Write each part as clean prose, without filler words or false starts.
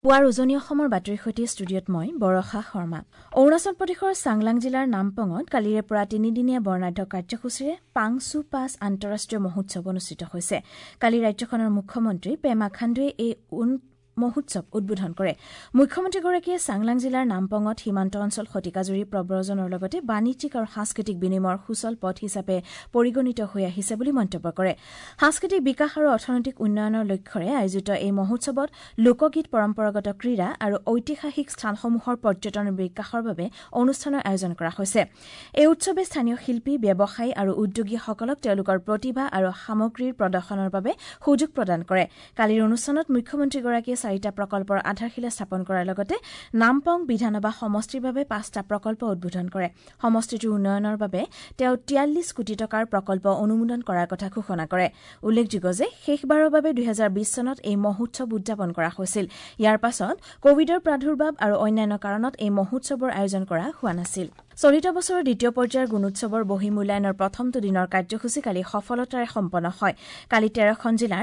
পুৱাৰ উজনি অসমৰ বাতৰিৰ সৈতে ষ্টুডিঅ'ত মই বৰষা শৰ্মা। অৰুণাচল প্ৰদেশৰ চাংলাং জিলাৰ নামপঙত কালিৰে পৰা তিনিদিনীয়া বৰ্ণাঢ্য কাৰ্যসূচীৰে পাংছু পাছ আন্তঃৰাষ্ট্ৰীয় মহোৎসৱ অনুষ্ঠিত হৈছে। কালি ৰাজ্যখনৰ মুখ্যমন্ত্ৰী পেমা খাণ্ডুৱে এই মহোৎসৱ উদ্বোধন কৰে। মুখ্যমন্ত্ৰীগৰাকীয়ে চাংলাং জিলাৰ নামপঙত সীমান্ত অঞ্চল শতিকাজুৰি প্ৰব্ৰজনৰ লগতে বাণিজ্যিক আৰু সাংস্কৃতিক বিনিময়ৰ সুচল পথ হিচাপে পৰিগণিত হৈ আহিছে বুলি মন্তব্য কৰে। সাংস্কৃতিক বিকাশ আৰু অৰ্থনৈতিক উন্নয়নৰ লক্ষ্যৰে আয়োজিত এই মহোৎসৱত লোকগীত, পৰম্পৰাগত ক্ৰীড়া আৰু ঐতিহাসিক স্থানসমূহৰ পৰ্যটনৰ বিকাশৰ বাবে অনুষ্ঠানৰ আয়োজন কৰা হৈছে। এই উৎসৱে স্থানীয় শিল্পী, ব্যৱসায়ী আৰু উদ্যোগীসকলক তেওঁলোকৰ প্ৰতিভা আৰু সামগ্ৰীৰ প্ৰদৰ্শনৰ বাবে সুযোগ প্ৰদান কৰে। কালিৰ অনুষ্ঠানত মুখ্যমন্ত্ৰীগৰাকীয়ে 4টা প্ৰকল্পৰ আধাৰশিলা স্থাপন কৰাৰ লগতে নামপং বিধানসভা সমষ্টিৰ বাবে 5টা প্ৰকল্প উদ্বোধন কৰে। সমষ্টিটোৰ উন্নয়নৰ বাবে তেওঁ 43 কোটি টকাৰ প্ৰকল্প অনুমোদন কৰাৰ কথা ঘোষণা কৰে। উল্লেখযোগ্য যে শেষবাৰৰ বাবে 2020 চনত এই মহোৎসৱ উদযাপন কৰা হৈছিল। ইয়াৰ পাছত কভিডৰ প্ৰাদুৰ্ভাৱ আৰু অন্যান্য কাৰণত এই মহোৎসৱৰ আয়োজন কৰা হোৱা নাছিল। চলিত বছৰৰ দ্বিতীয় পৰ্যায়ৰ গুণোৎসৱৰ বহিমূল্যায়নৰ প্ৰথমটো দিনৰ কাৰ্যসূচী কালি সফলতাৰে সম্পন্ন হয়। কালি 13খন জিলাৰ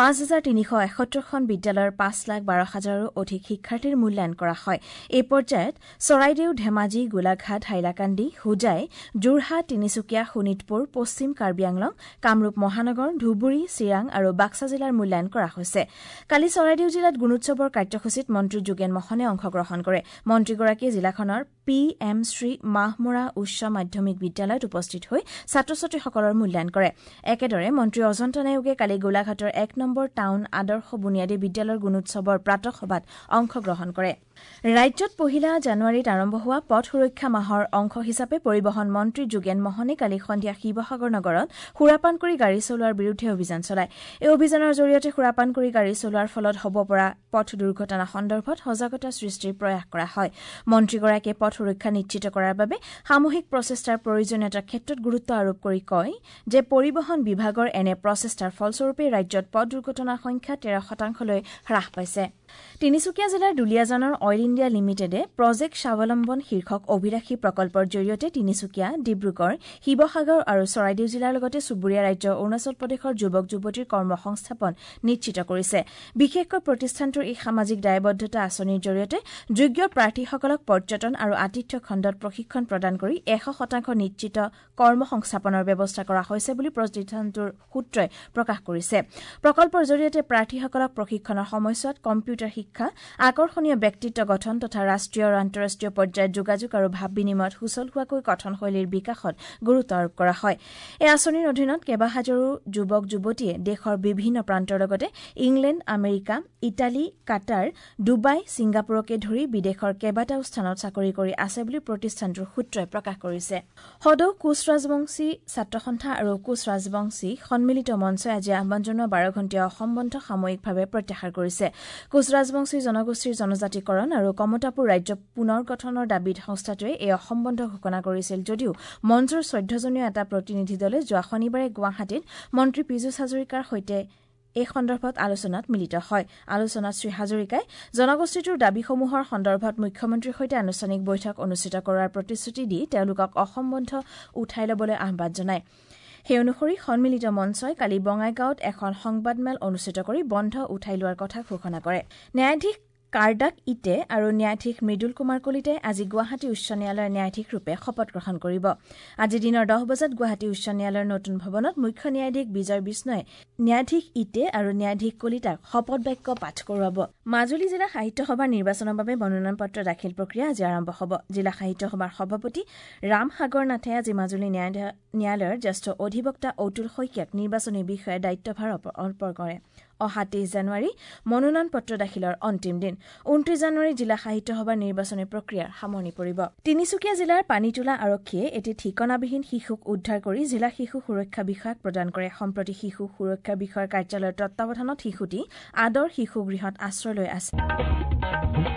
5,371খন বিদ্যালয়ৰ 5,12,000ৰো অধিক শিক্ষাৰ্থীৰ মূল্যায়ন কৰা হয়। এই পৰ্যায়ত চৰাইদেউ, ধেমাজি, গোলাঘাট, হাইলাকান্দি, হোজাই, যোৰহাট, তিনিচুকীয়া, শোণিতপুৰ, পশ্চিম কাৰ্বি আংলং, কামৰূপ মহানগৰ, ধুবুৰী, চিৰাং আৰু বাক্সা জিলাৰ মূল্যায়ন কৰা হৈছে। কালি চৰাইদেউ জিলাত গুণোৎসৱৰ কাৰ্যসূচীত মন্ত্ৰী যোগেন মহনে অংশগ্ৰহণ কৰে। মন্ত্ৰীগৰাকীয়ে জিলাখনৰ PM শ্ৰী মাহমৰা উচ্চ মাধ্যমিক বিদ্যালয়ত উপস্থিত হৈ ছাত্ৰ-ছাত্ৰীসকলৰ মূল্যায়ন কৰে। একেদৰে মন্ত্ৰী অজন্তা নায়কে কালি গোলাঘাটৰ 1 নম্বৰ টাউন আদৰ্শ বুনিয়াদী বিদ্যালয়ৰ গুণোৎসৱৰ প্ৰাতঃসভাত অংশগ্ৰহণ কৰে। ৰাজ্যত 1 জানুৱাৰীত আৰম্ভ হোৱা পথ সুৰক্ষা মাহৰ অংশ হিচাপে পৰিবহণ মন্ত্ৰী যোগেন মহনে কালি সন্ধিয়া শিৱসাগৰ নগৰত সুৰাপান কৰি গাড়ী চলোৱাৰ বিৰুদ্ধে অভিযান চলায়। এই অভিযানৰ জৰিয়তে সুৰাপান কৰি গাড়ী চলোৱাৰ ফলত হ'ব পৰা পথ দুৰ্ঘটনা সন্দৰ্ভত সজাগতা সৃষ্টিৰ প্ৰয়াস কৰা হয়। মন্ত্ৰীগৰাকীয়ে পথ সুৰক্ষা নিশ্চিত কৰাৰ বাবে সামূহিক প্ৰচেষ্টাৰ প্ৰয়োজনীয়তাৰ ক্ষেত্ৰত গুৰুত্ব আৰোপ কৰি কয় যে পৰিবহণ বিভাগৰ এনে প্ৰচেষ্টাৰ ফলস্বৰূপে ৰাজ্যত পথ দুৰ্ঘটনাৰ সংখ্যা 13% হ্ৰাস পাইছে। তিনিচুকীয়া জিলাৰ দুলীয়াজানৰ অইল ইণ্ডিয়া লিমিটেডে প্ৰজেক্ট স্বাৱলম্বন শীৰ্ষক অভিলাষী প্ৰকল্পৰ জৰিয়তে তিনিচুকীয়া, ডিব্ৰুগড়, শিৱসাগৰ আৰু চৰাইদেউ জিলাৰ লগতে চুবুৰীয়া ৰাজ্য অৰুণাচল প্ৰদেশৰ যুৱক-যুৱতীৰ কৰ্মসংস্থাপন নিশ্চিত কৰিছে। বিশেষকৈ প্ৰতিষ্ঠানটোৰ এই সামাজিক দায়বদ্ধতা আঁচনিৰ জৰিয়তে যোগ্য প্ৰাৰ্থীসকলক পৰ্যটন আৰু আতিথ্য খণ্ডত প্ৰশিক্ষণ প্ৰদান কৰি 100% নিশ্চিত কৰ্মসংস্থাপনৰ ব্যৱস্থা কৰা হৈছে বুলি প্ৰতিষ্ঠানটোৰ সূত্ৰই প্ৰকাশ কৰিছে। প্ৰকল্পৰ জৰিয়তে প্ৰাৰ্থীসকলক প্ৰশিক্ষণৰ সময়ছোৱাত কম্পিউটাৰ শিক্ষা, আকৰ্ষণীয় ব্যক্তিত্ব গঠন তথা ৰাষ্ট্ৰীয় আৰু আন্তঃৰাষ্ট্ৰীয় পৰ্যায়ত যোগাযোগ আৰু ভাৱ বিনিময়ত সুচল হোৱাকৈ গঠনশৈলীৰ বিকাশত গুৰুত্ব আৰোপ কৰা হয়। এই আঁচনিৰ অধীনত কেইবাহাজাৰো যুৱক-যুৱতীয়ে দেশৰ বিভিন্ন প্ৰান্তৰ লগতে England, America, Italy, Qatar, Dubai, ছিংগাপুৰকে ধৰি বিদেশৰ কেইবাটাও স্থানত চাকৰি কৰি আছে বুলি প্ৰতিষ্ঠানটোৰ সূত্ৰই প্ৰকাশ কৰিছে। সদৌ কোচ ৰাজবংশী ছাত্ৰ সন্থা আৰু কোচ ৰাজবংশী সন্মিলিত মঞ্চই আজি আহ্বান জনোৱা 12 ঘণ্টীয়া অসম বন্ধ সাময়িকভাৱে প্ৰত্যাহাৰ কৰিছে। কোচ ৰাজবংশী জনগোষ্ঠীৰ জনজাতিকৰণ আৰু কমতাপুৰ ৰাজ্য পুনৰ গঠনৰ দাবীত সংস্থাটোৱে এই অসম বন্ধ ঘোষণা কৰিছিল যদিও মঞ্চৰ 14জনীয়া এটা প্ৰতিনিধি দলে যোৱা শনিবাৰে গুৱাহাটীত মন্ত্ৰী পীযুষ হাজৰিকাৰ সৈতে এই সন্দৰ্ভত আলোচনাত মিলিত হয়। আলোচনাত শ্ৰী হাজৰিকাই জনগোষ্ঠীটোৰ দাবীসমূহৰ সন্দৰ্ভত মুখ্যমন্ত্ৰীৰ সৈতে আনুষ্ঠানিক বৈঠক অনুষ্ঠিত কৰাৰ প্ৰতিশ্ৰুতি দি তেওঁলোকক অসম বন্ধ উঠাই ল'বলৈ আহ্বান জনায়। সেই অনুসৰি সন্মিলিত মঞ্চই কালি বঙাইগাঁৱত এখন সংবাদমেল অনুষ্ঠিত কৰি বন্ধ উঠাই লোৱাৰ কথা ঘোষণা কৰে। ন্যায়াধীশ কাৰ্ডাক ইটে আৰু ন্যায়াধীশ মৃদুল কুমাৰ কলিতাই আজি গুৱাহাটী উচ্চ ন্যায়ালয়ৰ ন্যায়াধীশ ৰূপে শপত গ্ৰহণ কৰিব। আজি দিনৰ 10 বজাত গুৱাহাটী উচ্চ ন্যায়ালয়ৰ নতুন ভৱনত মুখ্য ন্যায়াধীশ বিজয় বিষ্ণয়ে ন্যায়াধীশ ইটে আৰু ন্যায়াধীশ কলিতাক শপত বাক্য পাঠ কৰোৱাব। মাজুলী জিলা সাহিত্য সভাৰ নিৰ্বাচনৰ বাবে মনোনয়ন পত্ৰ দাখিল প্ৰক্ৰিয়া আজি আৰম্ভ হ'ব। জিলা সাহিত্য সভাৰ সভাপতি ৰাম সাগৰ নাথে আজি মাজুলী ন্যায়ালয়ৰ জ্যেষ্ঠ অধিবক্তা অতুল শইকীয়াক নিৰ্বাচনী বিষয়াৰ দায়িত্বভাৰ অৰ্পণ কৰে। অহা 23 জানুৱাৰী মনোনয়ন পত্ৰ দাখিলৰ অন্তিম দিন। 29 জানুৱাৰী জিলা সাহিত্য সভাৰ নিৰ্বাচনী প্ৰক্ৰিয়াৰ সামৰণি পৰিব। তিনিচুকীয়া জিলাৰ পানীতোলা আৰক্ষীয়ে এটি ঠিকনাবিহীন শিশুক উদ্ধাৰ কৰি জিলা শিশু সুৰক্ষা বিষয়াক প্ৰদান কৰে। সম্প্ৰতি শিশু সুৰক্ষা বিষয়াৰ কাৰ্যালয়ৰ তত্বাৱধানত শিশুটি আদৰ শিশু গৃহত আশ্ৰয় লৈ আছে।